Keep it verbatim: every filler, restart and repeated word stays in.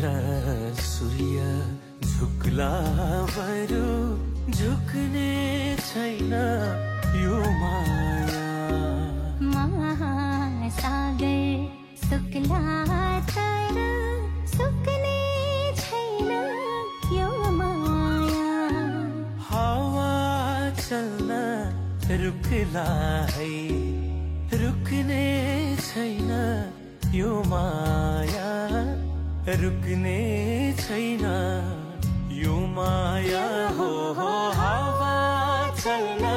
चन्द्र सूर्य झुक्ला बरु झुक्ने छैन यो माया महासागर सुक्ला तर सुक्ने छैन यो माया हावा चल्न रुक्ला है रुक्ने छैन यो माया रुक्ने छैन यो माया हो हो हावा चल्न